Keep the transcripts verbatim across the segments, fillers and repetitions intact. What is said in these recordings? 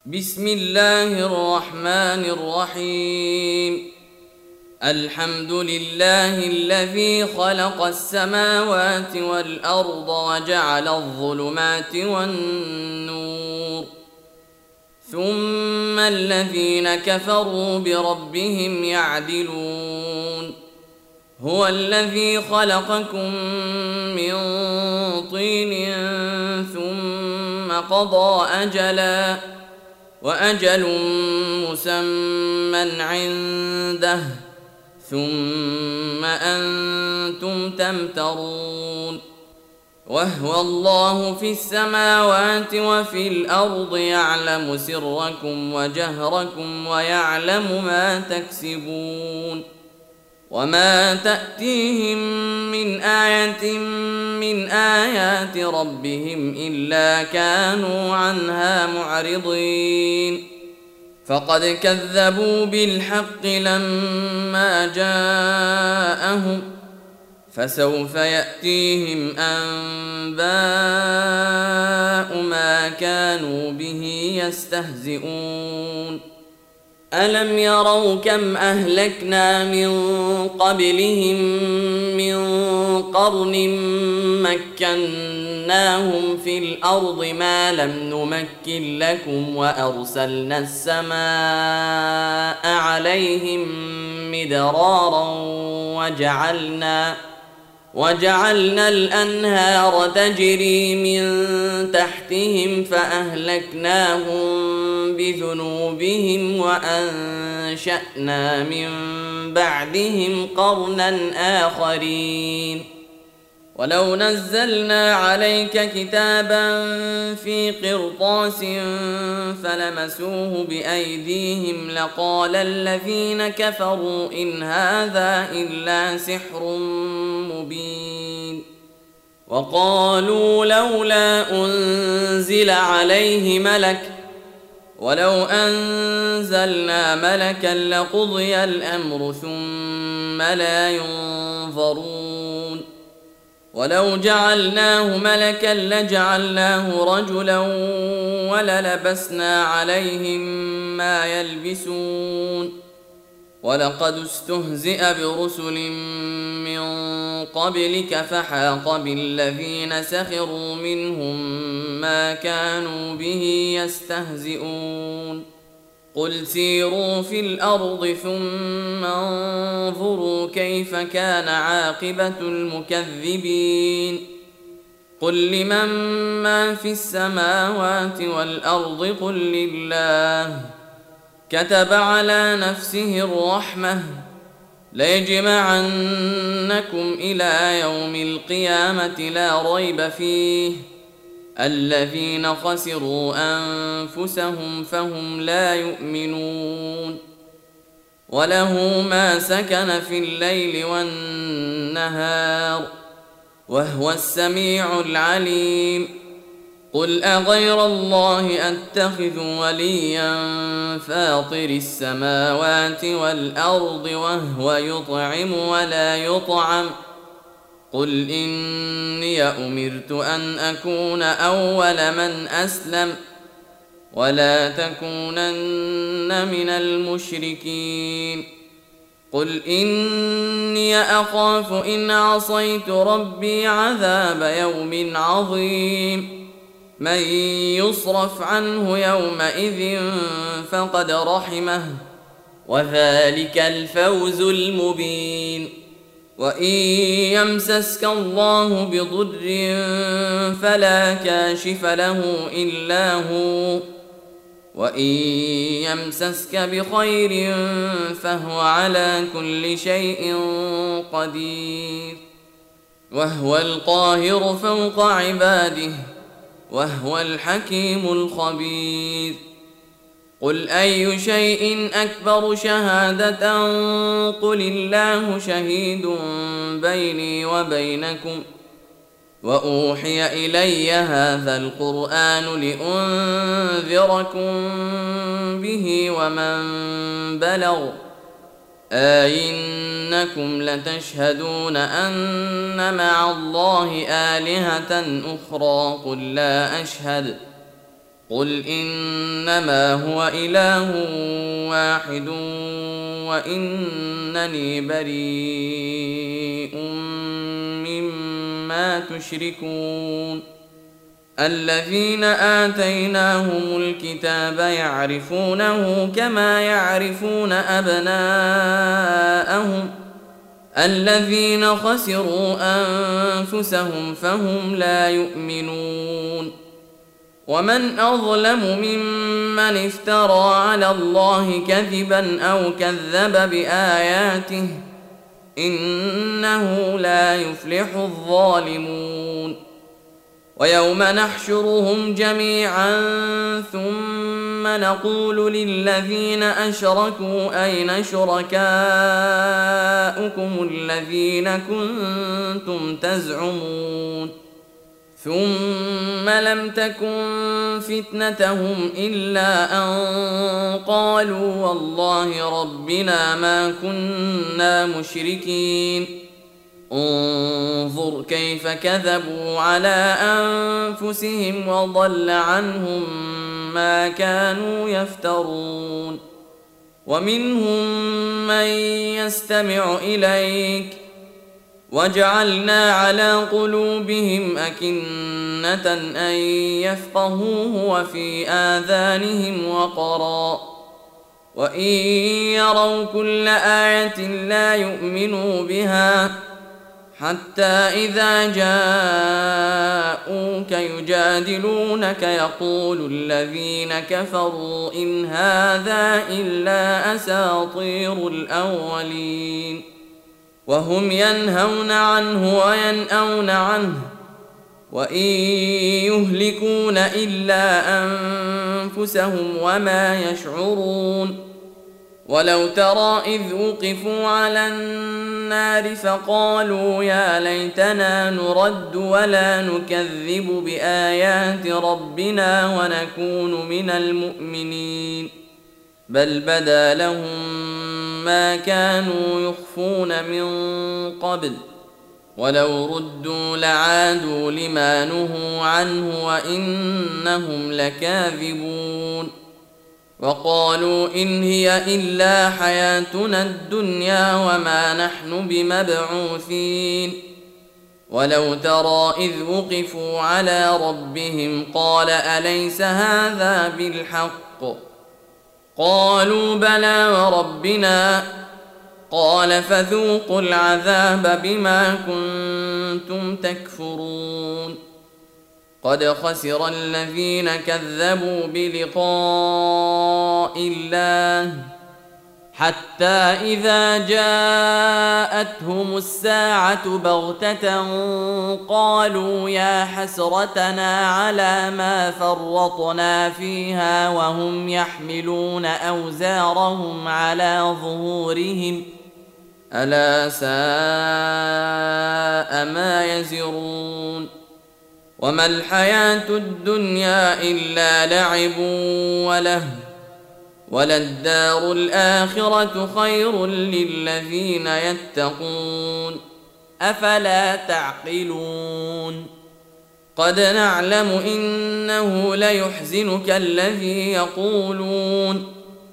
بسم الله الرحمن الرحيم. الحمد لله الذي خلق السماوات والأرض وجعل الظلمات والنور، ثم الذين كفروا بربهم يعدلون. هو الذي خلقكم من طين ثم قضى أجلا وأجل مسمى عنده ثم أنتم تمترون. وهو الله في السماوات وفي الأرض يعلم سركم وجهركم ويعلم ما تكسبون. وما تأتيهم من آية من آيات ربهم إلا كانوا عنها معرضين. فقد كذبوا بالحق لما جاءهم، فسوف يأتيهم أنباء ما كانوا به يستهزئون. ألم يروا كم أهلكنا من قبلهم من قرن مكناهم في الأرض ما لم نمكن لكم، وأرسلنا السماء عليهم مدرارا وجعلنا وجعلنا الأنهار تجري من تحتهم فأهلكناهم بذنوبهم وأنشأنا من بعدهم قرنا آخرين. ولو نزلنا عليك كتابا في قرطاس فلمسوه بأيديهم لقال الذين كفروا إن هذا إلا سحر مبين. وقالوا لولا أنزل عليه ملك، ولو أنزلنا ملكا لقضي الأمر ثم لا ينظرون. ولو جعلناه ملكا لجعلناه رجلا وللبسنا عليهم ما يلبسون. ولقد استهزئ برسل من قبلك فحاق بالذين سخروا منهم ما كانوا به يستهزئون. قل سيروا في الأرض ثم انظروا كيف كان عاقبة المكذبين. قل لمن ما في السماوات والأرض قل لله. كتب على نفسه الرحمة ليجمعنكم إلى يوم القيامة لا ريب فيه. الذين خسروا أنفسهم فهم لا يؤمنون. وله ما سكن في الليل والنهار وهو السميع العليم. قل أغير الله أتخذ وليا فاطر السماوات والأرض وهو يطعم ولا يطعم. قل إني أمرت أن أكون أول من أسلم ولا تكونن من المشركين. قل إني أخاف إن عصيت ربي عذاب يوم عظيم. من يصرف عنه يومئذ فقد رحمه وذلك الفوز المبين. وإن يمسسك الله بضر فلا كاشف له إلا هو، وإن يمسسك بخير فهو على كل شيء قدير. وهو القاهر فوق عباده وهو الحكيم الخبير. قل أي شيء أكبر شهادة قل الله شهيد بيني وبينكم. وأوحي إلي هذا القرآن لأنذركم به ومن بلغ. أئنكم لتشهدون أن مع الله آلهة أخرى قل لا أشهد قل إنما هو إله واحد وإنني بريء مما تشركون الذين آتيناهم الكتاب يعرفونه كما يعرفون أبناءهم الذين خسروا أنفسهم فهم لا يؤمنون ومن أظلم ممن افترى على الله كذبا أو كذب بآياته إنه لا يفلح الظالمون ويوم نحشرهم جميعا ثم نقول للذين أشركوا أين شركاؤكم الذين كنتم تزعمون ثم لم تكن فتنتهم إلا أن قالوا والله ربنا ما كنا مشركين انظر كيف كذبوا على أنفسهم وضل عنهم ما كانوا يفترون ومنهم من يستمع إليك وجعلنا على قلوبهم أكنة أن يفقهوه وفي آذانهم وقرا وإن يروا كل آية لا يؤمنوا بها حتى إذا جاءوك يجادلونك يقول الذين كفروا إن هذا إلا أساطير الأولين وهم ينهون عنه وينأون عنه وإن يهلكون إلا أنفسهم وما يشعرون ولو ترى إذ وقفوا على النار فقالوا يا ليتنا نرد ولا نكذب بآيات ربنا ونكون من المؤمنين بل بدا لهم ما كانوا يخفون من قبل ولو ردوا لعادوا لما نهوا عنه وإنهم لكاذبون وقالوا إن هي إلا حياتنا الدنيا وما نحن بمبعوثين ولو ترى إذ وقفوا على ربهم قال أليس هذا بالحق قالوا بلى وربنا قال فذوقوا العذاب بما كنتم تكفرون قد خسر الذين كذبوا بلقاء الله حتى إذا جاءتهم الساعة بغتة قالوا يا حسرتنا على ما فرطنا فيها وهم يحملون أوزارهم على ظهورهم ألا ساء ما يزرون وما الحياة الدنيا إلا لعب وله وللدار الآخرة خير للذين يتقون أفلا تعقلون قد نعلم إنه ليحزنك الذي يقولون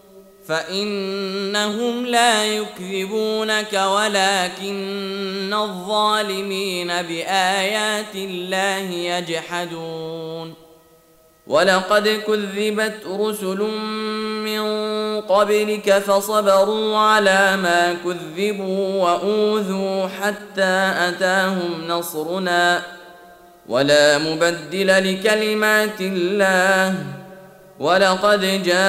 فإنهم لا يكذبونك ولكن الظالمين بآيات الله يجحدون ولقد كذبت رسل من قبلك فصبروا على ما كذبوا وأوذوا حتى أتاهم نصرنا ولا مبدل لكلمات الله ولقد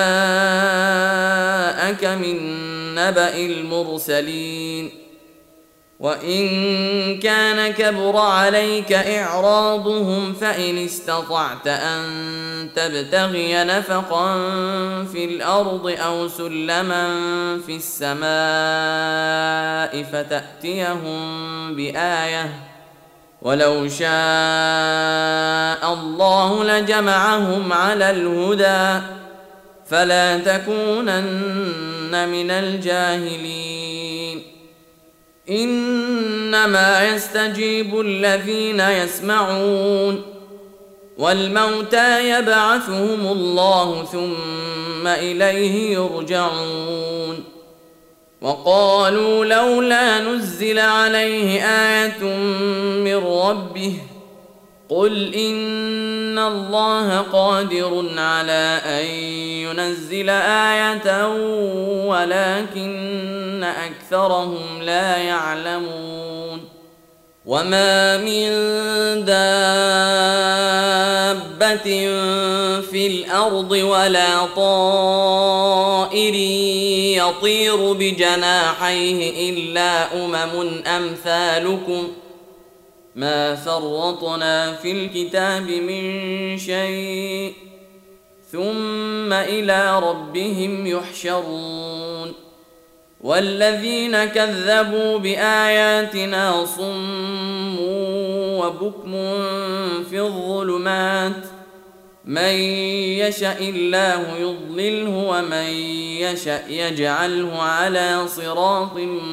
جاءك من نبأ المرسلين وإن كان كبر عليك إعراضهم فإن استطعت أن تبتغي نفقا في الأرض أو سلما في السماء فتأتيهم بآية ولو شاء الله لجمعهم على الهدى فلا تكونن من الجاهلين إنما يستجيب الذين يسمعون والموتى يبعثهم الله ثم إليه يرجعون وقالوا لولا نزل عليه آية من ربه قل إن الله قادر على أن ينزل آية ولكن أكثرهم لا يعلمون وما من دابة في الأرض ولا طائر يطير بجناحيه إلا أمم أمثالكم ما فرطنا في الكتاب من شيء ثم إلى ربهم يحشرون والذين كذبوا بآياتنا صم وبكم في الظلمات من يشأ الله يضلله ومن يشأ يجعله على صراط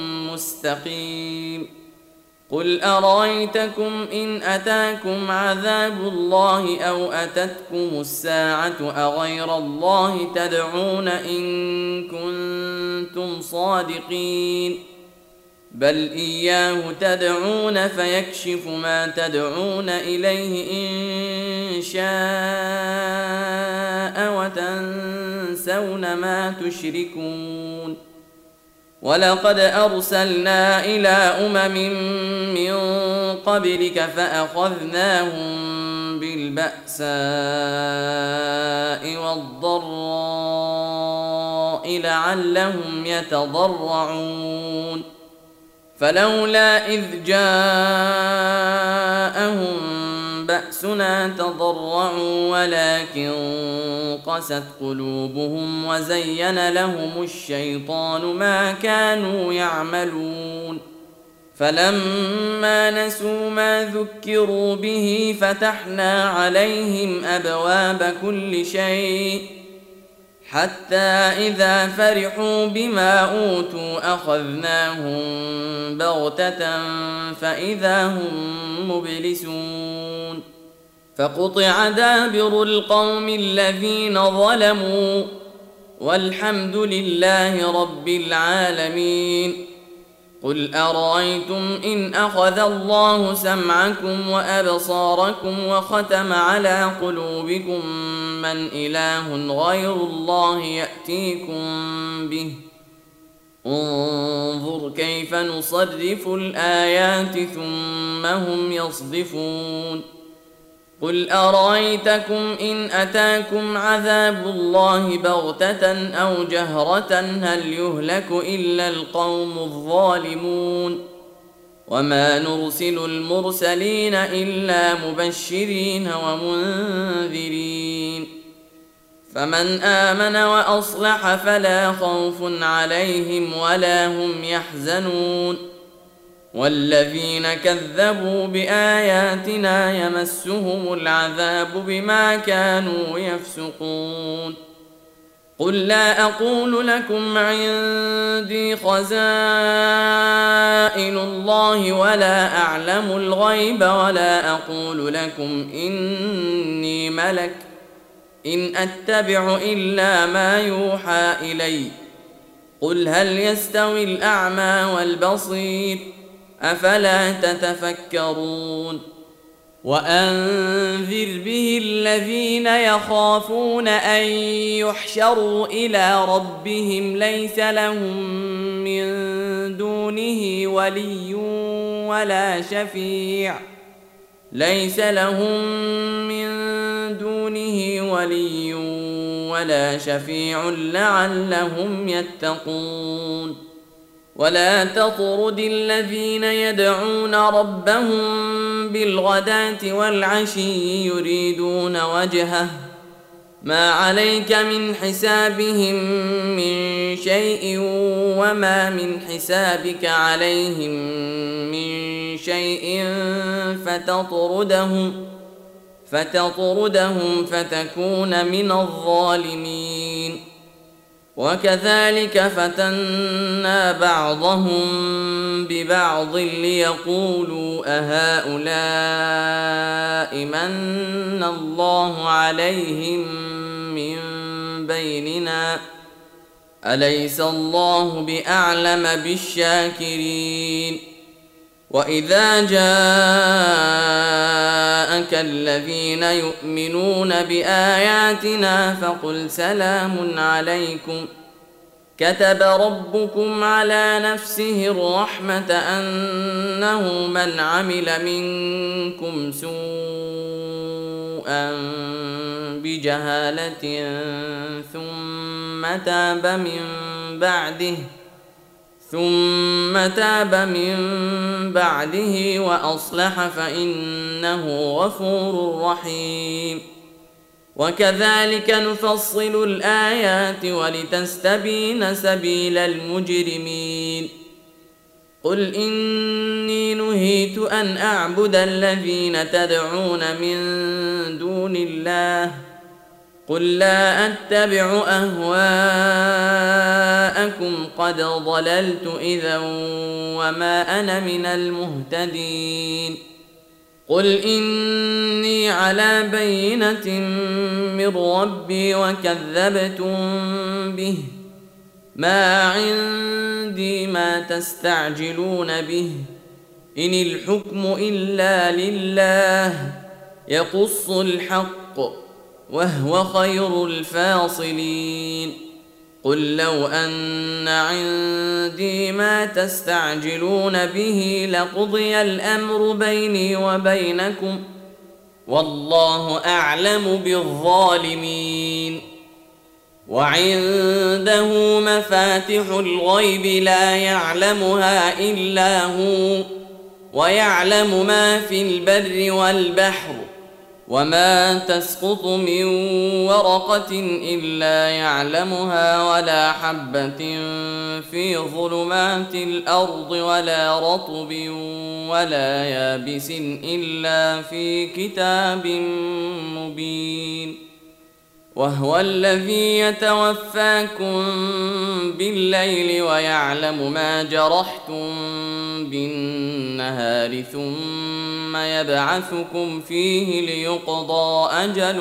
مستقيم قل أرأيتكم إن أتاكم عذاب الله أو أتتكم الساعة أغير الله تدعون إن كنتم صادقين بل إياه تدعون فيكشف ما تدعون إليه إن شاء وتنسون ما تشركون ولقد أرسلنا إلى أمم من قبلك فأخذناهم بالبأساء والضراء لعلهم يتضرعون فلولا إذ جاءهم بأسنا تضرعوا ولكن قست قلوبهم وزين لهم الشيطان ما كانوا يعملون فلما نسوا ما ذكروا به فتحنا عليهم أبواب كل شيء حتى إذا فرحوا بما أوتوا أخذناهم بغتة فإذا هم مبلسون فقطع دابر القوم الذين ظلموا والحمد لله رب العالمين قل أرأيتم إن أخذ الله سمعكم وأبصاركم وختم على قلوبكم من إله غير الله يأتيكم به انظر كيف نصرف الآيات ثم هم يصدفون قل أرأيتكم إن أتاكم عذاب الله بغتة أو جهرة هل يهلك إلا القوم الظالمون وما نرسل المرسلين إلا مبشرين ومنذرين فمن آمن وأصلح فلا خوف عليهم ولا هم يحزنون والذين كذبوا بآياتنا يمسهم العذاب بما كانوا يفسقون قل لا أقول لكم عندي خزائن الله ولا أعلم الغيب ولا أقول لكم إني ملك إن أتبع إلا ما يوحى إلي قل هل يستوي الأعمى والبصير أفلا تتفكرون وأنذر به الذين يخافون أن يحشروا إلى ربهم ليس لهم من دونه ولي ولا شفيع ليس لهم من دونه ولي ولا شفيع لعلهم يتقون ولا تطرد الذين يدعون ربهم بالغداة والعشي يريدون وجهه ما عليك من حسابهم من شيء وما من حسابك عليهم من شيء فتطردهم فتطردهم فتكون من الظالمين وكذلك فتنا بعضهم ببعض ليقولوا أهؤلاء من الله عليهم من بيننا أليس الله بأعلم بالشاكرين وإذا جاءك الذين يؤمنون بآياتنا فقل سلام عليكم كتب ربكم على نفسه الرحمة أنه من عمل منكم سوءا بجهالة ثم تاب من بعده ثم تاب من بعده وأصلح فإنه غفور رحيم وكذلك نفصل الآيات ولتستبين سبيل المجرمين قل إني نهيت أن أعبد الذين تدعون من دون الله قل لا أتبع أهواءكم قد ضللت إذا وما أنا من المهتدين قل إني على بينة من ربي وكذبتم به ما عندي ما تستعجلون به إن الحكم إلا لله يقص الحق وهو خير الفاصلين قل لو أن عندي ما تستعجلون به لقضي الأمر بيني وبينكم والله أعلم بالظالمين وعنده مفاتح الغيب لا يعلمها إلا هو ويعلم ما في البر والبحر وما تسقط من ورقة إلا يعلمها ولا حبة في ظلمات الأرض ولا رطب ولا يابس إلا في كتاب مبين وهو الذي يتوفاكم بالليل ويعلم ما جرحتم بالنهار ثم يبعثكم فيه ليقضى أجل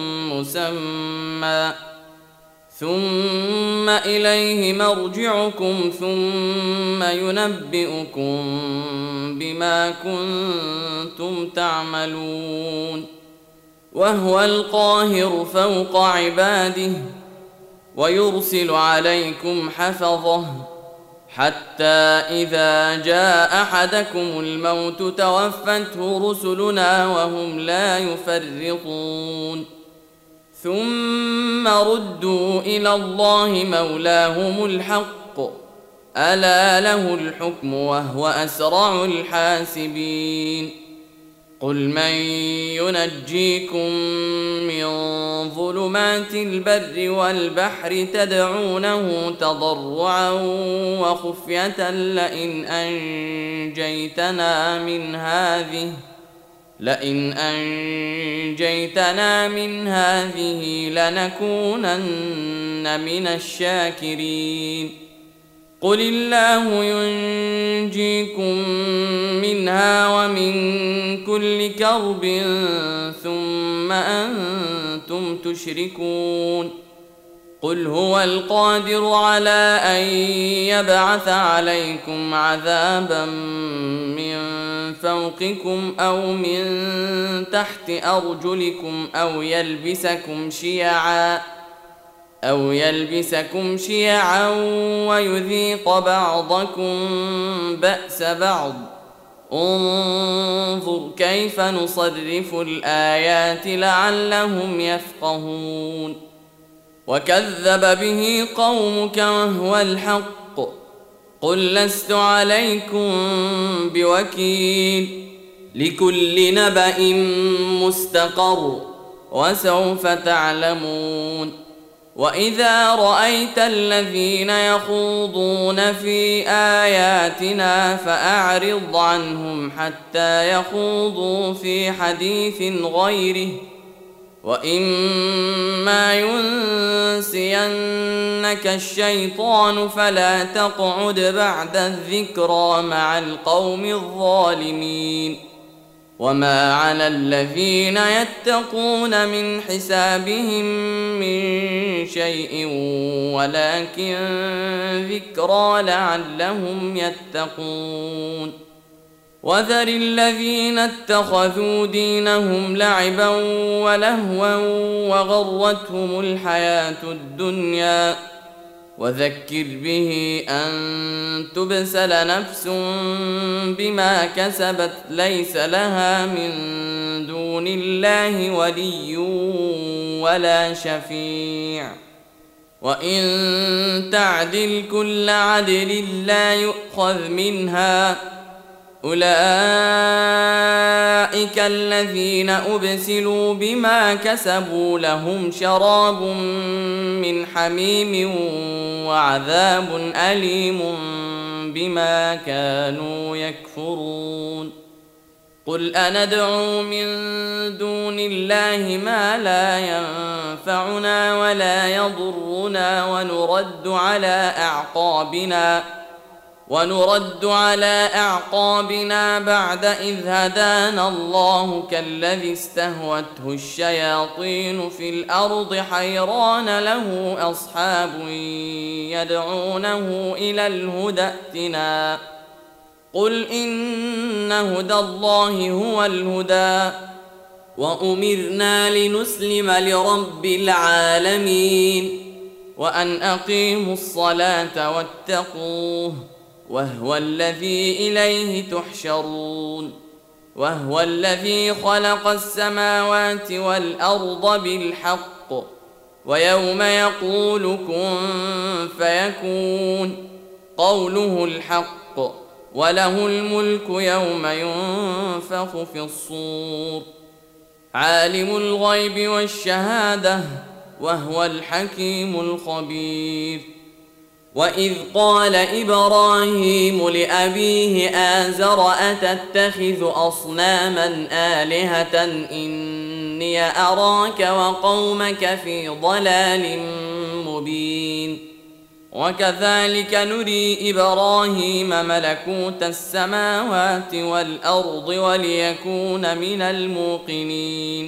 مسمى ثم إليه مرجعكم ثم ينبئكم بما كنتم تعملون وهو القاهر فوق عباده ويرسل عليكم حفظه حتى إذا جاء أحدكم الموت توفته رسلنا وهم لا يفرطون ثم ردوا إلى الله مولاهم الحق ألا له الحكم وهو أسرع الحاسبين قل من ينجيكم من ظلمات البر والبحر تدعونه تضرعا وخفية لئن أنجيتنا من هذه لئن أنجيتنا من هذه لنكونن من الشاكرين قل الله ينجيكم منها ومن كل كرب ثم أنتم تشركون قل هو القادر على أن يبعث عليكم عذابا من فوقكم أو من تحت أرجلكم أو يلبسكم شيعا أو يلبسكم شيعا ويذيق بعضكم بأس بعض انظر كيف نصرف الآيات لعلهم يفقهون وكذب به قومك وهو الحق قل لست عليكم بوكيل لكل نبأ مستقر وسوف تعلمون وإذا رأيت الذين يخوضون في آياتنا فأعرض عنهم حتى يخوضوا في حديث غيره وإما ينسينك الشيطان فلا تقعد بعد الذكرى مع القوم الظالمين. وما على الذين يتقون من حسابهم من شيء ولكن ذكرى لعلهم يتقون. وذر الذين اتخذوا دينهم لعبا ولهوا وغرتهم الحياة الدنيا وذكر به أن تبسل نفس بما كسبت ليس لها من دون الله ولي ولا شفيع وإن تعدل كل عدل لا يؤخذ منها أولئك الذين أبسلوا بما كسبوا لهم شراب من حميم وعذاب أليم بما كانوا يكفرون. قل أندعو من دون الله ما لا ينفعنا ولا يضرنا ونرد على أعقابنا ونرد على أعقابنا بعد إذ هدانا الله كالذي استهوته الشياطين في الأرض حيران له أصحاب يدعونه إلى الهدى ائتنا قل إن هدى الله هو الهدى وأمرنا لنسلم لرب العالمين وأن أقيموا الصلاة واتقوه وهو الذي إليه تحشرون. وهو الذي خلق السماوات والأرض بالحق ويوم يقول كن فيكون قوله الحق وله الملك يوم ينفخ في الصور عالم الغيب والشهادة وهو الحكيم الخبير. وإذ قال إبراهيم لأبيه آزر أتتخذ أصناما آلهة إني أراك وقومك في ضلال مبين. وكذلك نري إبراهيم ملكوت السماوات والأرض وليكون من الموقنين.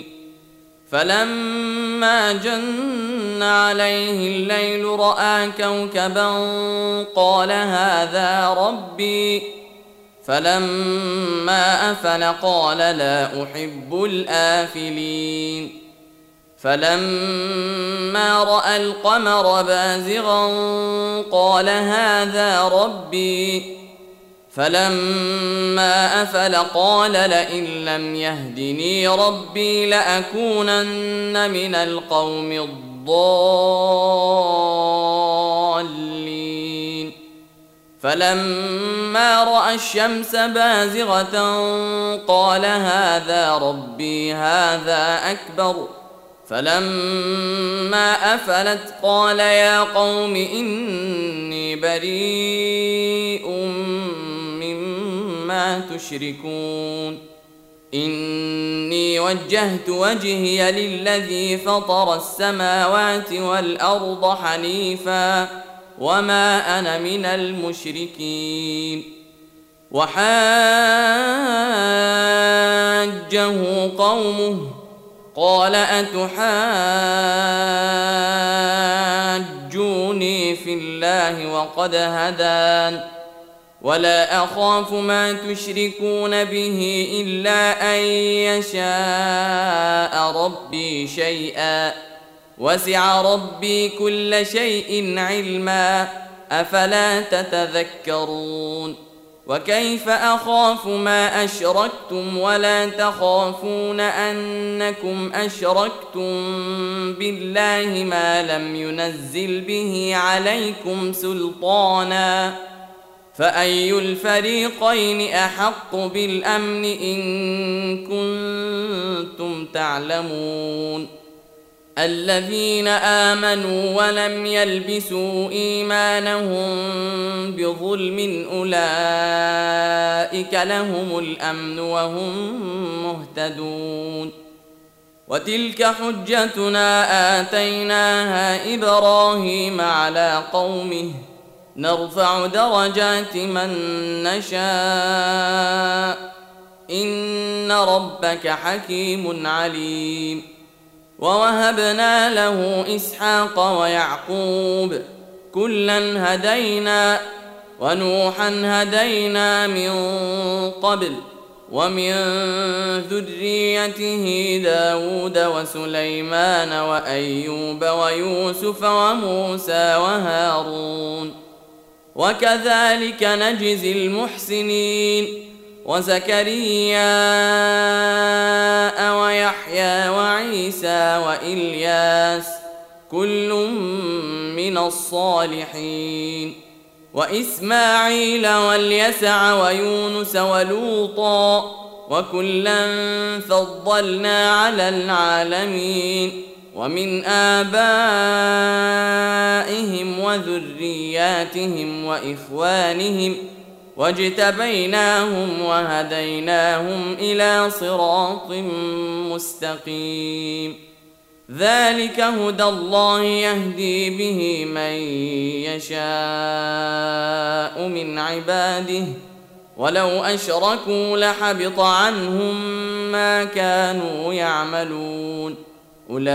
فلما جن عليه الليل رأى كوكبا قال هذا ربي فلما أفل قال لا أحب الآفلين. فلما رأى القمر بازغا قال هذا ربي فلما أفل قال لئن لم يهدني ربي لأكونن من القوم الضالين. فلما رأى الشمس بازغة قال هذا ربي هذا أكبر فلما أفلت قال يا قوم إني بريء مما تشركون إني وجهت وجهي للذي فطر السماوات والأرض حنيفا وما أنا من المشركين. وحاجه قومه قال أتحاجوني في الله وقد هدان ولا أخاف ما تشركون به إلا أن يشاء ربي شيئا وسع ربي كل شيء علما أفلا تتذكرون. وكيف أخاف ما أشركتم ولا تخافون أنكم أشركتم بالله ما لم ينزل به عليكم سلطانا فأي الفريقين أحق بالأمن إن كنتم تعلمون. الذين آمنوا ولم يلبسوا إيمانهم بظلم أولئك لهم الأمن وهم مهتدون. وتلك حجتنا آتيناها إبراهيم على قومه نرفع درجات من نشاء إن ربك حكيم عليم. ووهبنا له إسحاق ويعقوب كلا هدينا ونوحا هدينا من قبل ومن ذريته داود وسليمان وأيوب ويوسف وموسى وهارون وكذلك نجزي المحسنين وزكريا ويحيى وعيسى وإلياس كل من الصالحين وإسماعيل واليسع ويونس ولوطا وكلا فضلنا على العالمين ومن آبائهم وذرياتهم وإخوانهم واجتبيناهم وهديناهم إلى صراط مستقيم ذلك هدى الله يهدي به من يشاء من عباده ولو أشركوا لحبط عنهم ما كانوا يعملون أولئك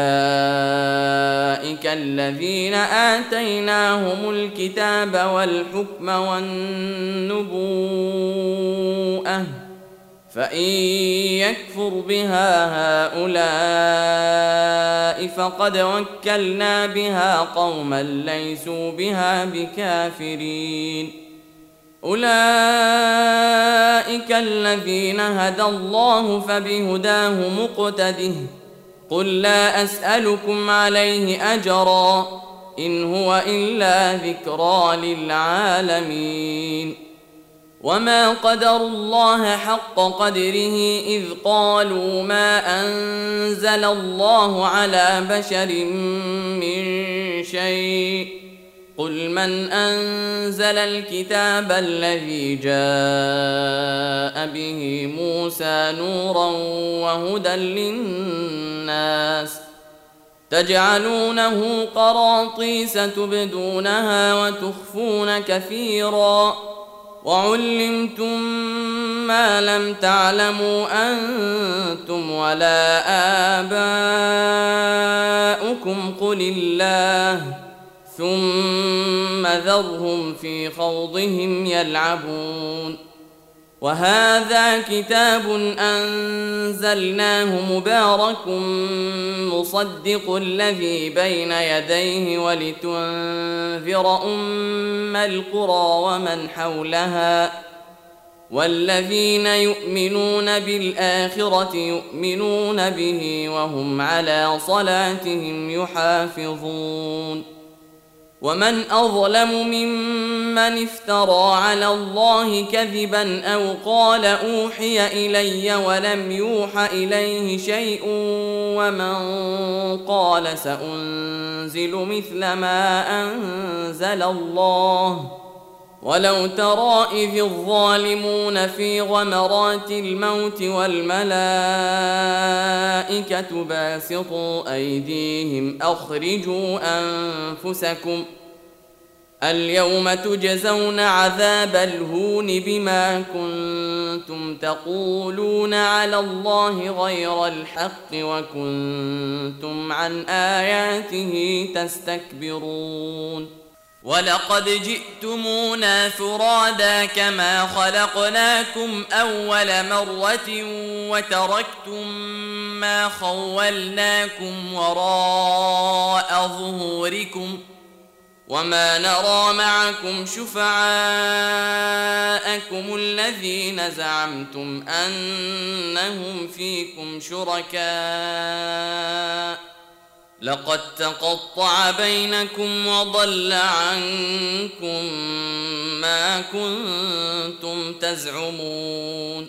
الذين آتيناهم الكتاب والحكم والنبوءة فإن يكفر بها هؤلاء فقد وكلنا بها قوما ليسوا بها بكافرين أولئك الذين هدى الله فبهداه مقتده قل لا أسألكم عليه أجرا إن هو إلا ذكرى للعالمين وما قدروا الله حق قدره إذ قالوا ما أنزل الله على بشر من شيء قل من أنزل الكتاب الذي جاء به موسى نورا وهدى للناس تجعلونه قراطيس تبدونها وتخفون كثيرا وعلمتم ما لم تعلموا أنتم ولا آباؤكم قل الله ثم ذرهم في خوضهم يلعبون وهذا كتاب أنزلناه مبارك مصدق الذي بين يديه ولتنذر أم القرى ومن حولها والذين يؤمنون بالآخرة يؤمنون به وهم على صلاتهم يحافظون ومن أظلم ممن افترى على الله كذبا أو قال أوحي إلي ولم يوح إليه شيء ومن قال سأنزل مثل ما أنزل الله ولو ترى إذ الظالمون في غمرات الموت والملائكة باسطوا أيديهم أخرجوا أنفسكم اليوم تجزون عذاب الهون بما كنتم تقولون على الله غير الحق وكنتم عن آياته تستكبرون ولقد جئتمونا فرادا كما خلقناكم أول مرة وتركتم ما خولناكم وراء ظهوركم وما نرى معكم شفعاءكم الذين زعمتم أنهم فيكم شركاء لقد تقطع بينكم وضل عنكم ما كنتم تزعمون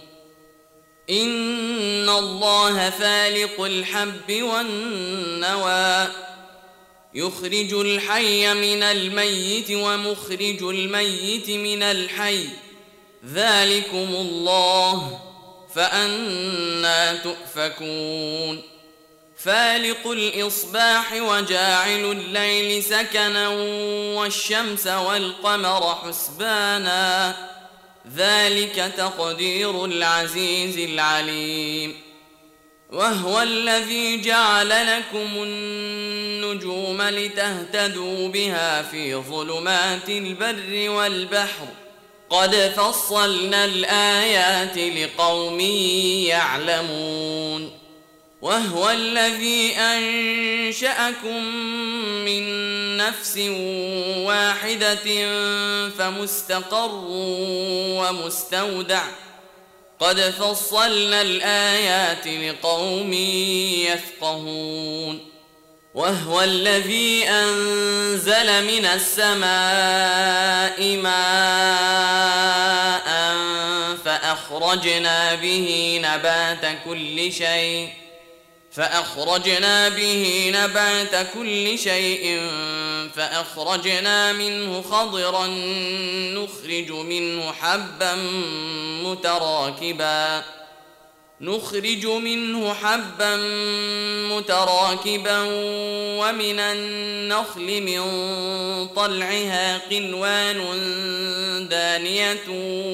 إن الله فالق الحب والنوى يخرج الحي من الميت ومخرج الميت من الحي ذلكم الله فأنى تؤفكون فالق الإصباح وجاعل الليل سكنا والشمس والقمر حسبانا ذلك تقدير العزيز العليم. وهو الذي جعل لكم النجوم لتهتدوا بها في ظلمات البر والبحر قد فصلنا الآيات لقوم يعلمون. وهو الذي أنشأكم من نفس واحدة فمستقر ومستودع قد فصلنا الآيات لقوم يفقهون. وهو الذي أنزل من السماء ماء فأخرجنا به نبات كل شيء فأخرجنا به نبات كل شيء فأخرجنا منه خضرا نخرج منه حبا متراكبا نخرج منه حبا متراكبا ومن النخل من طلعها قنوان دانية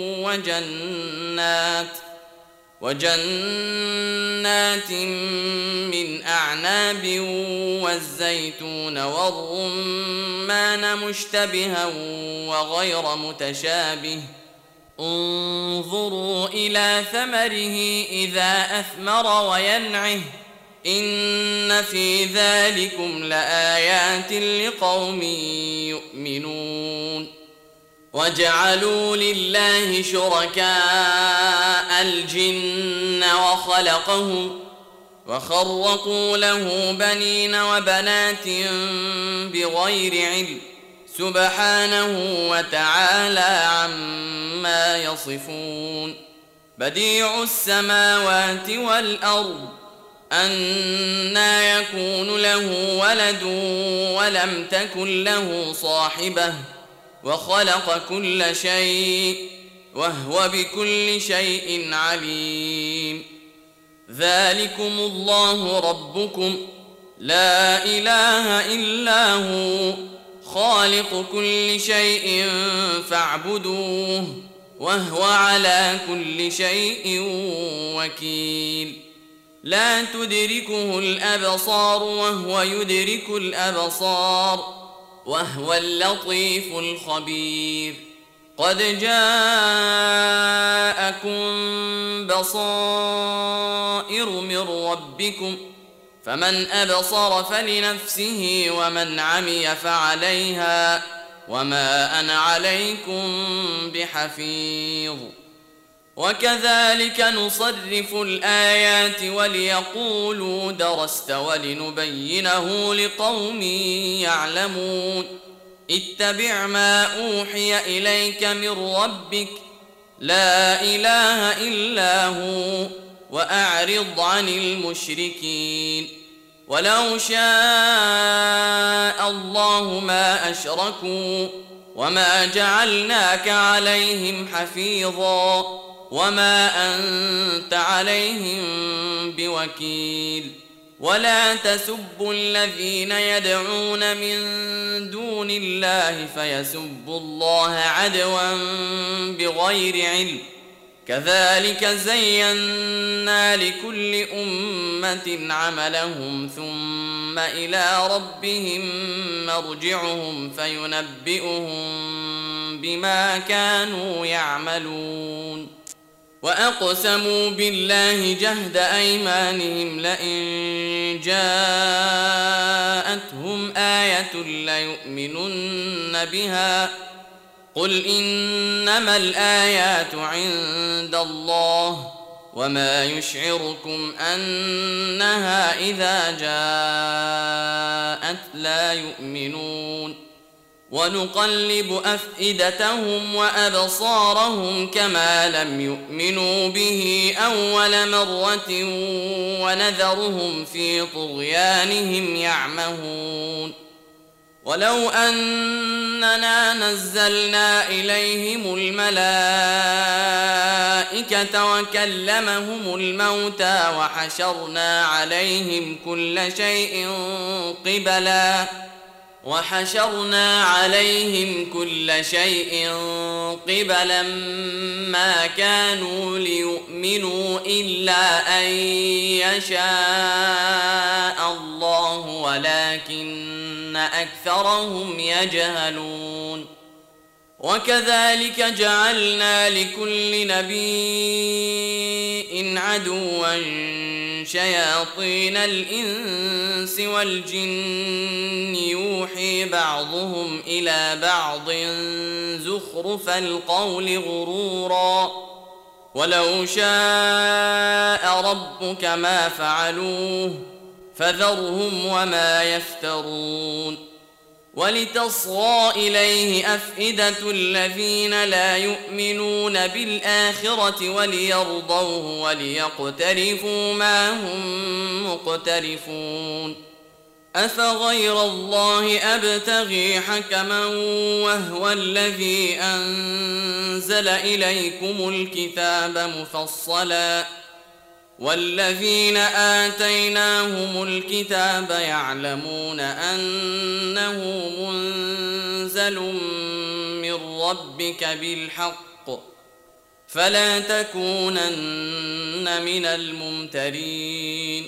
وجنات وجنات من أعناب والزيتون والرمان مشتبها وغير متشابه انظروا إلى ثمره إذا أثمر وينعه إن في ذلكم لآيات لقوم يؤمنون. وجعلوا لله شركاء الجن وخلقهم وخرقوا له بنين وبنات بغير علم سبحانه وتعالى عما يصفون. بديع السماوات والأرض أنى يكون له ولد ولم تكن له صاحبة وخلق كل شيء وهو بكل شيء عليم. ذلكم الله ربكم لا إله إلا هو خالق كل شيء فاعبدوه وهو على كل شيء وكيل. لا تدركه الأبصار وهو يدرك الأبصار وهو اللطيف الخبير. قد جاءكم بصائر من ربكم فمن أبصر فلنفسه ومن عمي فعليها وما أنا عليكم بحفيظ. وكذلك نصرف الآيات وليقولوا درست ولنبينه لقوم يعلمون. اتبع ما أوحي إليك من ربك لا إله إلا هو وأعرض عن المشركين. ولو شاء الله ما أشركوا وما جعلناك عليهم حفيظا وما أنت عليهم بوكيل. ولا تسبوا الذين يدعون من دون الله فيسبوا الله عدوا بغير علم كذلك زينا لكل أمة عملهم ثم إلى ربهم مرجعهم فينبئهم بما كانوا يعملون. وأقسموا بالله جهد أيمانهم لئن جاءتهم آية ليؤمنن بها قل إنما الآيات عند الله وما يشعركم أنها إذا جاءت لا يؤمنون. ونقلب أفئدتهم وأبصارهم كما لم يؤمنوا به أول مرة ونذرهم في طغيانهم يعمهون. ولو أننا نزلنا إليهم الملائكة الملائكة وكلمهم الموتى وحشرنا عليهم كل شيء قبلا وحشرنا عليهم كل شيء قبلا ما كانوا ليؤمنوا إلا أن يشاء الله ولكن أكثرهم يجهلون. وكذلك جعلنا لكل نبي عدوا شياطين الإنس والجن يوحي بعضهم إلى بعض زخرف القول غرورا ولو شاء ربك ما فعلوه فذرهم وما يفترون. ولتصغى إليه أفئدة الذين لا يؤمنون بالآخرة وليرضوه وليقترفوا ما هم مقترفون. أفغير الله أبتغي حكما وهو الذي أنزل إليكم الكتاب مفصلا والذين آتيناهم الكتاب يعلمون أنه منزل من ربك بالحق فلا تكونن من الممترين.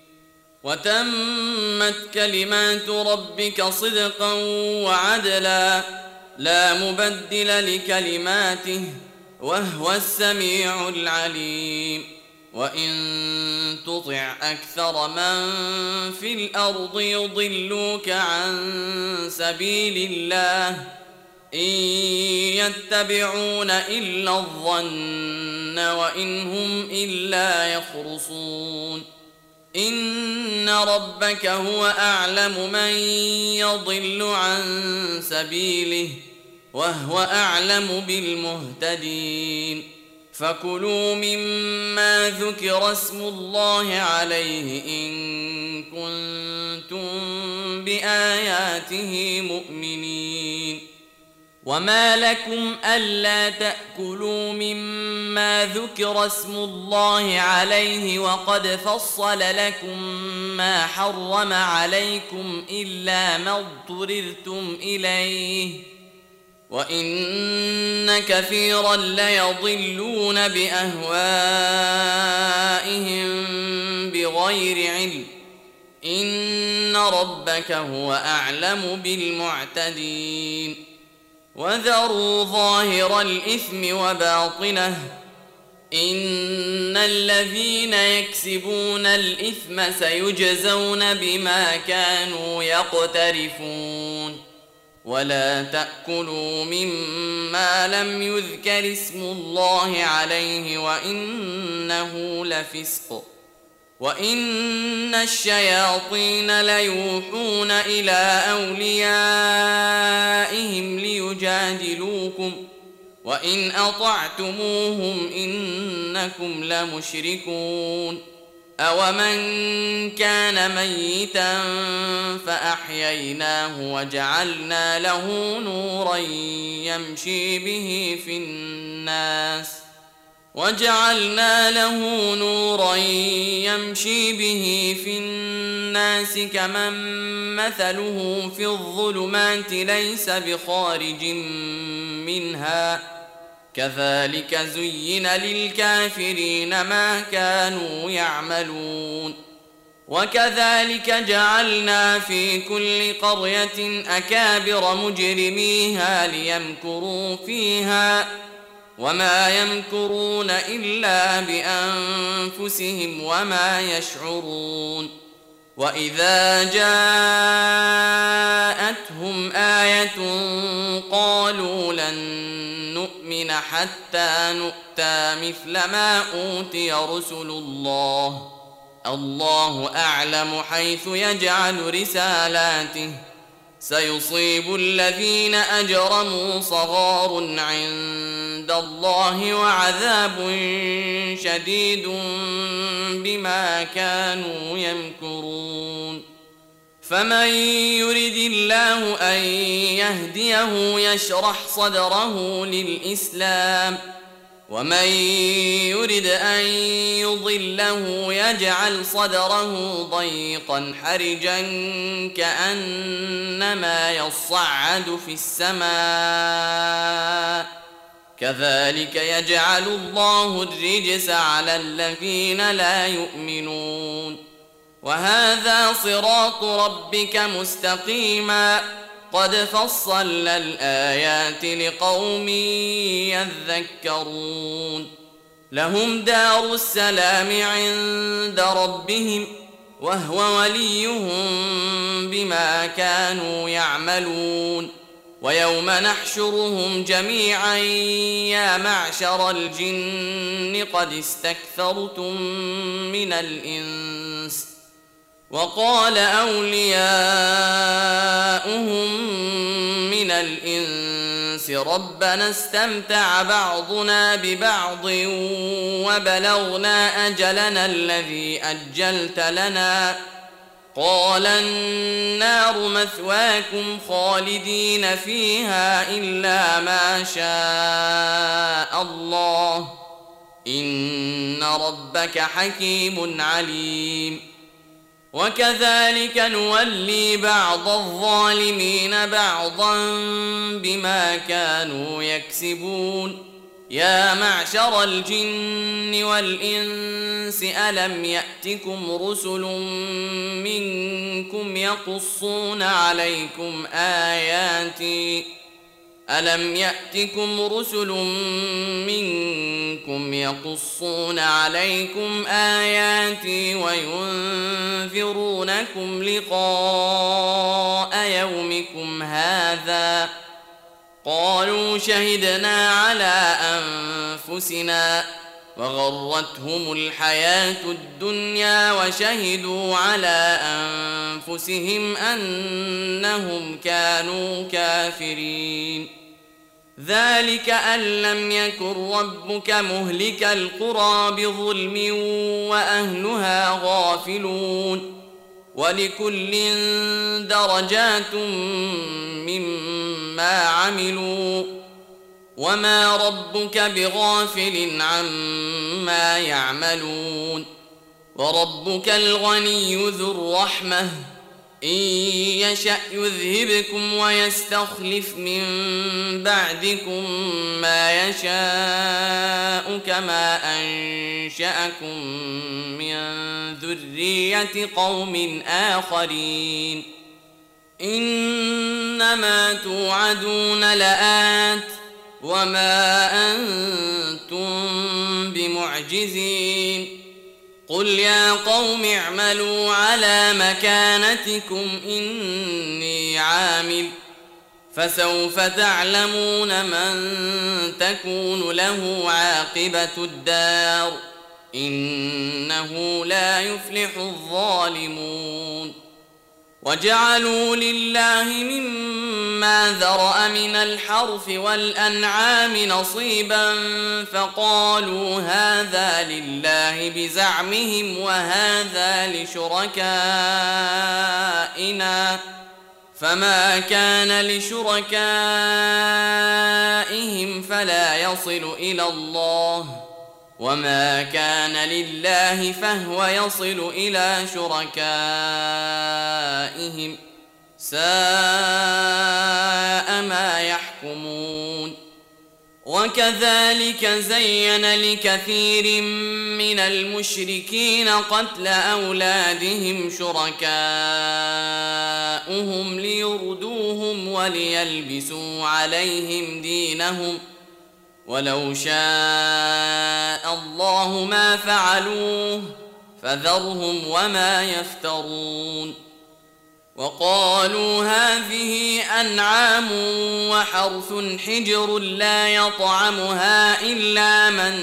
وتمت كلمات ربك صدقا وعدلا لا مبدل لكلماته وهو السميع العليم. وإن تطع أكثر من في الأرض يضلوك عن سبيل الله إن يتبعون إلا الظن وإن هم إلا يخرصون. إن ربك هو أعلم من يضل عن سبيله وهو أعلم بالمهتدين. فكلوا مما ذكر اسم الله عليه إن كنتم بآياته مؤمنين. وما لكم ألا تأكلوا مما ذكر اسم الله عليه وقد فصل لكم ما حرم عليكم إلا ما اضطررتم إليه وإن كثيرا ليضلون بأهوائهم بغير علم إن ربك هو أعلم بالمعتدين. وذروا ظاهر الإثم وباطنه إن الذين يكسبون الإثم سيجزون بما كانوا يقترفون. ولا تأكلوا مما لم يذكر اسم الله عليه وإنه لفسق وإن الشياطين ليوحون إلى أوليائهم ليجادلوكم وإن أطعتموهم إنكم لمشركون. أومن كان ميتا فأحييناه وجعلنا له نورا يمشي به في الناس وجعلنا له نورا يمشي به في الناس كمن مثله في الظلمات ليس بخارج منها كذلك زين للكافرين ما كانوا يعملون. وكذلك جعلنا في كل قرية أكابر مجرميها ليمكروا فيها وما يمكرون إلا بأنفسهم وما يشعرون. وإذا جاءتهم آية قالوا لن نؤمن حتى نؤتى مثل ما أوتي رسل الله الله أعلم حيث يجعل رسالاته سيصيب الذين أجرموا صغار عند الله وعذاب شديد بما كانوا يمكرون. فمن يرد الله أن يهديه يشرح صدره للإسلام ومن يرد أن يضله يجعل صدره ضيقا حرجا كأنما يصعد في السماء كذلك يجعل الله الرجس على الذين لا يؤمنون وهذا صراط ربك مستقيما قد فصلنا الآيات لقوم يذكرون لهم دار السلام عند ربهم وهو وليهم بما كانوا يعملون ويوم نحشرهم جميعا يا معشر الجن قد استكثرتم من الإنس وقال أولياؤهم من الإنس ربنا استمتع بعضنا ببعض وبلغنا أجلنا الذي أجلت لنا قال النار مثواكم خالدين فيها إلا ما شاء الله إن ربك حكيم عليم وكذلك نولي بعض الظالمين بعضا بما كانوا يكسبون يا معشر الجن والإنس ألم يأتكم رسل منكم يقصون عليكم آياتي ألم يأتكم رسل منكم يقصون عليكم آياتي وينذرونكم لقاء يومكم هذا قالوا شهدنا على أنفسنا وغرتهم الحياة الدنيا وشهدوا على أنفسهم أنهم كانوا كافرين ذلك أن لم يكن ربك مهلك القرى بظلم وأهلها غافلون ولكل درجات مما عملوا وما ربك بغافل عما يعملون وربك الغني ذو الرحمة إن يشأ يذهبكم ويستخلف من بعدكم ما يشاء كما أنشأكم من ذرية قوم آخرين إنما توعدون لآت وما أنتم بمعجزين قل يا قوم اعملوا على مكانتكم إني عامل فسوف تعلمون من تكون له عاقبة الدار إنه لا يفلح الظالمون وجعلوا لله مما ذرأ من الحرث والأنعام نصيبا فقالوا هذا لله بزعمهم وهذا لشركائنا فما كان لشركائهم فلا يصل إلى الله وما كان لله فهو يصل إلى شركائهم ساء ما يحكمون وكذلك زين لكثير من المشركين قتل أولادهم شركاؤهم ليردوهم وليلبسوا عليهم دينهم ولو شاء الله ما فعلوه فذرهم وما يفترون وقالوا هذه أنعام وحرث حجر لا يطعمها إلا من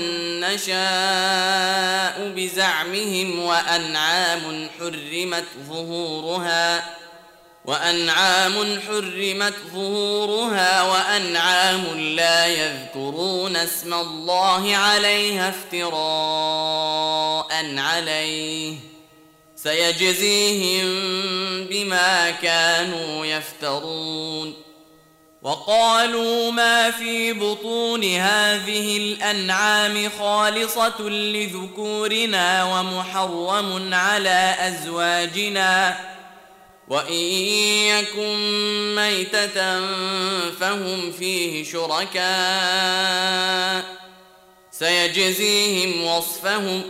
نشاء بزعمهم وأنعام حرمت ظهورها وأنعام حرمت ظهورها وأنعام لا يذكرون اسم الله عليها افتراء عليه سيجزيهم بما كانوا يفترون وقالوا ما في بطون هذه الأنعام خالصة لذكورنا ومحرم على أزواجنا وإن يكن ميتة فهم فيه شركاء سيجزيهم وصفهم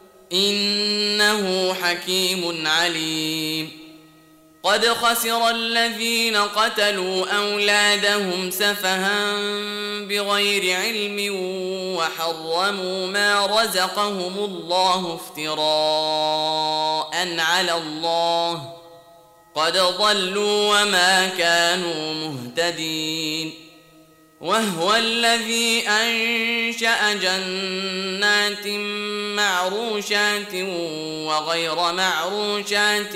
إنه حكيم عليم. قد خسر الذين قتلوا أولادهم سفها بغير علم وحرموا ما رزقهم الله افتراء على الله قد ضلوا وما كانوا مهتدين. وهو الذي أنشأ جنات معروشات وغير معروشات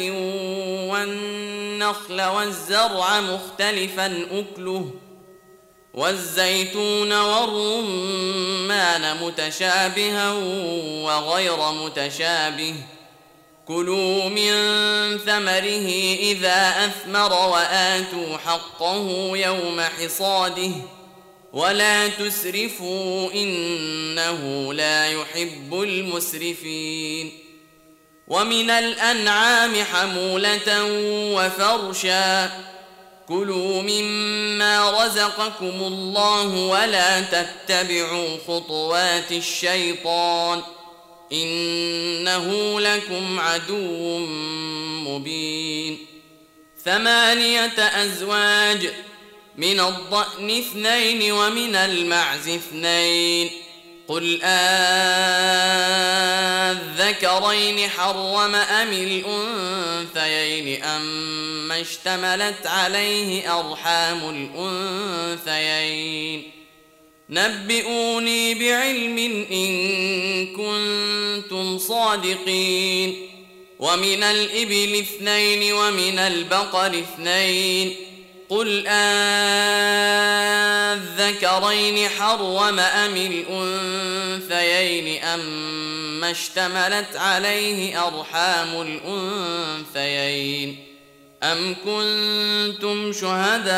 والنخل والزرع مختلفا أكله والزيتون والرمان متشابها وغير متشابه كلوا من ثمره إذا أثمر وآتوا حقه يوم حصاده ولا تسرفوا إنه لا يحب المسرفين. ومن الأنعام حمولة وفرشا كلوا مما رزقكم الله ولا تتبعوا خطوات الشيطان إنه لكم عدو مبين. ثمانية أزواج من الضأن اثنين ومن المعز اثنين قل آذكرين حرم أم الأنثيين أما اشتملت عليه أرحام الأنثيين نبئوني بعلم إن كنتم صادقين. ومن الإبل اثنين ومن البقر اثنين قل آذكرين حرم أم الأنثيين أما اشتملت عليه أرحام الأنثيين أم كنتم شهداء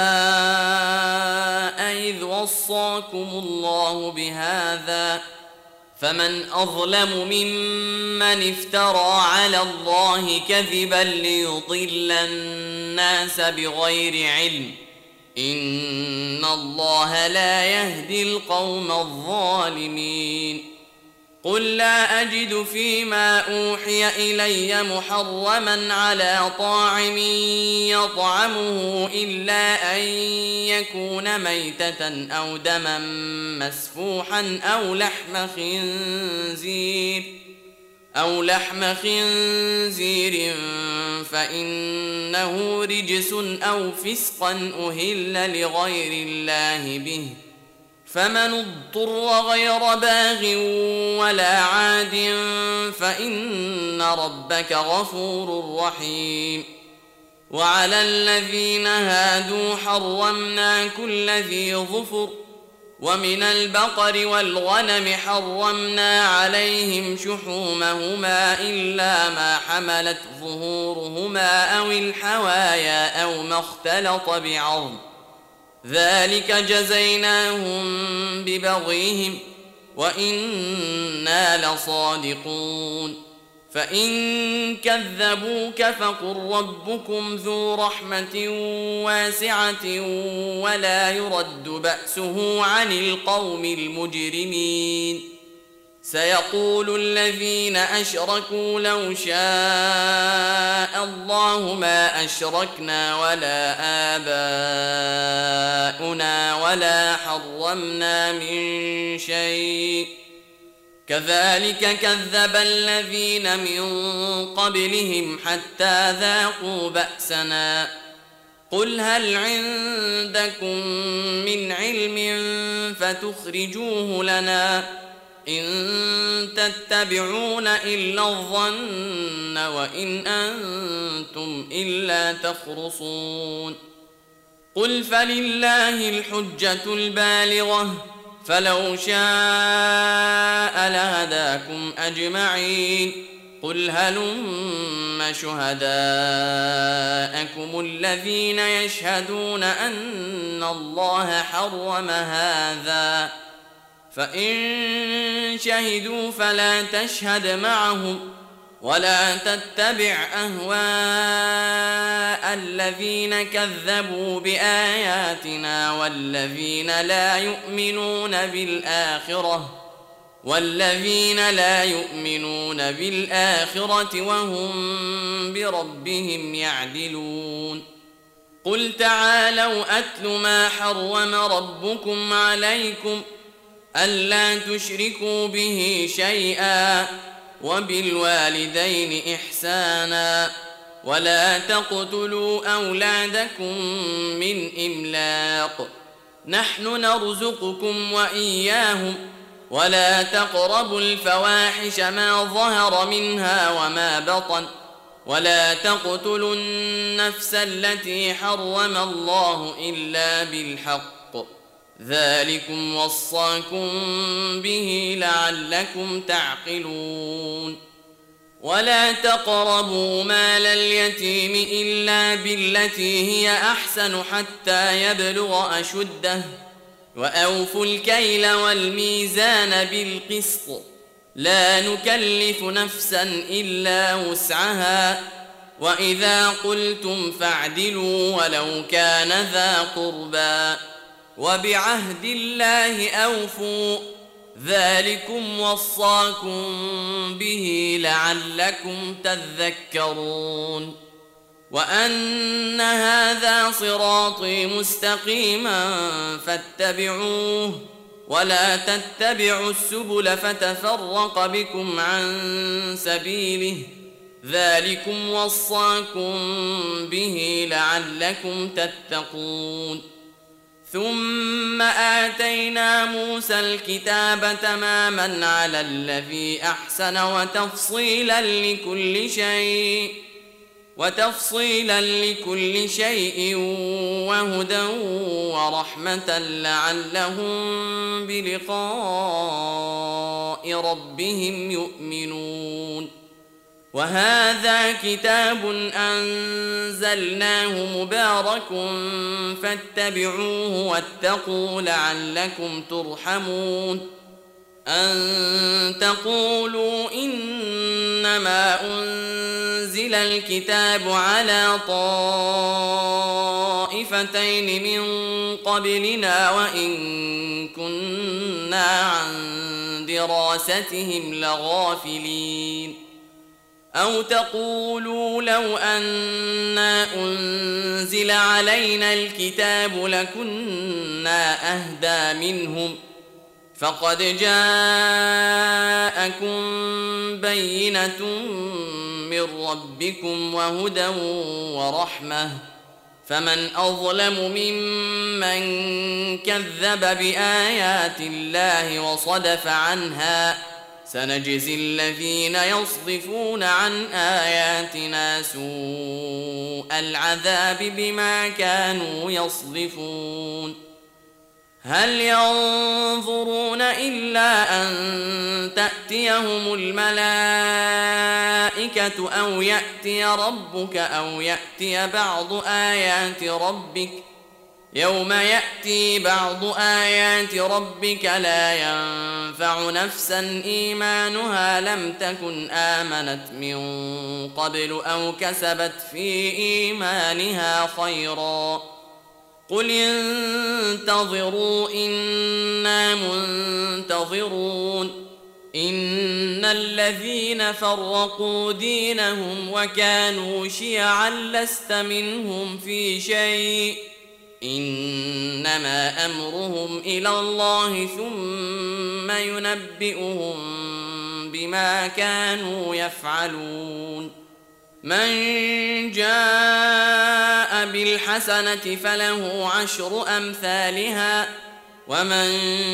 إذ وصاكم الله بهذا فمن أظلم ممن افترى على الله كذبا ليضل الناس بغير علم إن الله لا يهدي القوم الظالمين. قل لا أجد فيما أوحي إلي محرما على طاعم يطعمه إلا أن يكون ميتة أو دما مسفوحا أو لحم خنزير أو لحم خنزير فإنه رجس أو فسقا أهل لغير الله به فمن اضطر غير باغ ولا عاد فإن ربك غفور رحيم. وعلى الذين هادوا حرمنا كل ذي ظفر ومن البقر والغنم حرمنا عليهم شحومهما إلا ما حملت ظهورهما أو الحوايا أو ما اختلط بعظم ذلك جزيناهم ببغيهم وإنا لصادقون. فإن كذبوك فقل ربكم ذو رحمة واسعة ولا يرد بأسه عن القوم المجرمين. سيقول الذين أشركوا لو شاء الله ما أشركنا ولا آباؤنا ولا حرمنا من شيء كذلك كذب الذين من قبلهم حتى ذاقوا بأسنا. قل هل عندكم من علم فتخرجوه لنا إن تتبعون إلا الظن وإن أنتم إلا تخرصون. قل فلله الحجة البالغة فلو شاء لهداكم أجمعين قل هلم شهداءكم الذين يشهدون أن الله حرم هذا فإن شهدوا فلا تشهد معهم ولا تتبع أهواء الذين كذبوا بآياتنا والذين لا يؤمنون بالآخرة والذين لا يؤمنون بالآخرة وهم بربهم يعدلون قل تعالوا أتل ما حرم ربكم عليكم ألا تشركوا به شيئا وبالوالدين إحسانا ولا تقتلوا أولادكم من إملاق نحن نرزقكم وإياهم ولا تقربوا الفواحش ما ظهر منها وما بطن ولا تقتلوا النفس التي حرم الله إلا بالحق ذلكم وصاكم به لعلكم تعقلون ولا تقربوا مال اليتيم إلا بالتي هي أحسن حتى يبلغ أشده وأوفوا الكيل والميزان بالقسط لا نكلف نفسا إلا وسعها وإذا قلتم فاعدلوا ولو كان ذا قربى وبعهد الله أوفوا ذلكم وصاكم به لعلكم تذكرون وأن هذا صراطي مستقيما فاتبعوه ولا تتبعوا السبل فتفرق بكم عن سبيله ذلكم وصاكم به لعلكم تتقون ثم آتينا موسى الكتاب تماما على الذي أحسن وتفصيلا لكل شيء وتفصيلا لكل شيء وهدى ورحمة لعلهم بلقاء ربهم يؤمنون وهذا كتاب أنزلناه مبارك فاتبعوه واتقوا لعلكم ترحمون أن تقولوا إنما أنزل الكتاب على طائفتين من قبلنا وإن كنا عن دراستهم لغافلين أو تقولوا لو أنا أنزل علينا الكتاب لكنا أهدى منهم فقد جاءكم بينة من ربكم وهدى ورحمة فمن أظلم ممن كذب بآيات الله وصدف عنها سنجزي الذين يصدفون عن آياتنا سوء العذاب بما كانوا يصدفون هل ينظرون إلا أن تأتيهم الملائكة أو يأتي ربك أو يأتي بعض آيات ربك يوم يأتي بعض آيات ربك لا ينفع نفسا إيمانها لم تكن آمنت من قبل أو كسبت في إيمانها خيرا قل انتظروا إنا منتظرون إن الذين فرقوا دينهم وكانوا شيعا لست منهم في شيء إنما أمرهم إلى الله ثم ينبئهم بما كانوا يفعلون من جاء بالحسنة فله عشر أمثالها ومن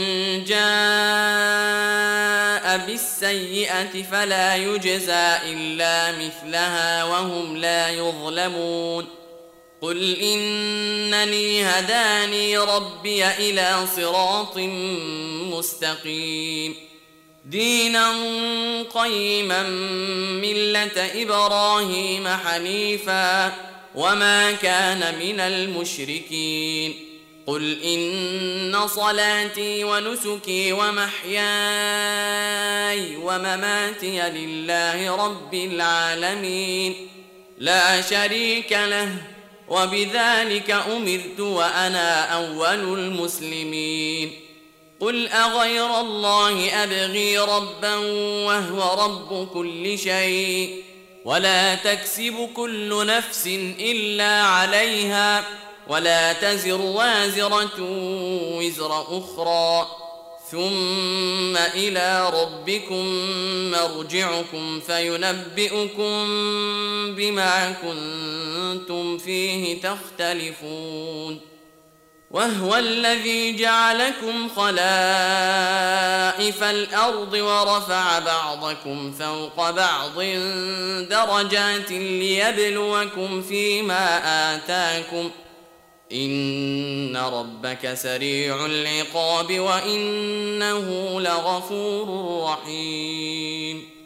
جاء بالسيئة فلا يجزى إلا مثلها وهم لا يظلمون قل إنني هداني ربي إلى صراط مستقيم دينا قيما ملة إبراهيم حنيفا وما كان من المشركين قل إن صلاتي ونسكي ومحياي ومماتي لله رب العالمين لا شريك له وبذلك أمرت وأنا أول المسلمين قل أغير الله أبغي ربا وهو رب كل شيء ولا تكسب كل نفس إلا عليها ولا تزر وازرة وزر أخرى ثم إلى ربكم مرجعكم فينبئكم بما كنتم فيه تختلفون وهو الذي جعلكم خلائف الأرض ورفع بعضكم فوق بعض درجات ليبلوكم فيما آتاكم إن ربك سريع العقاب وإنه لغفور رحيم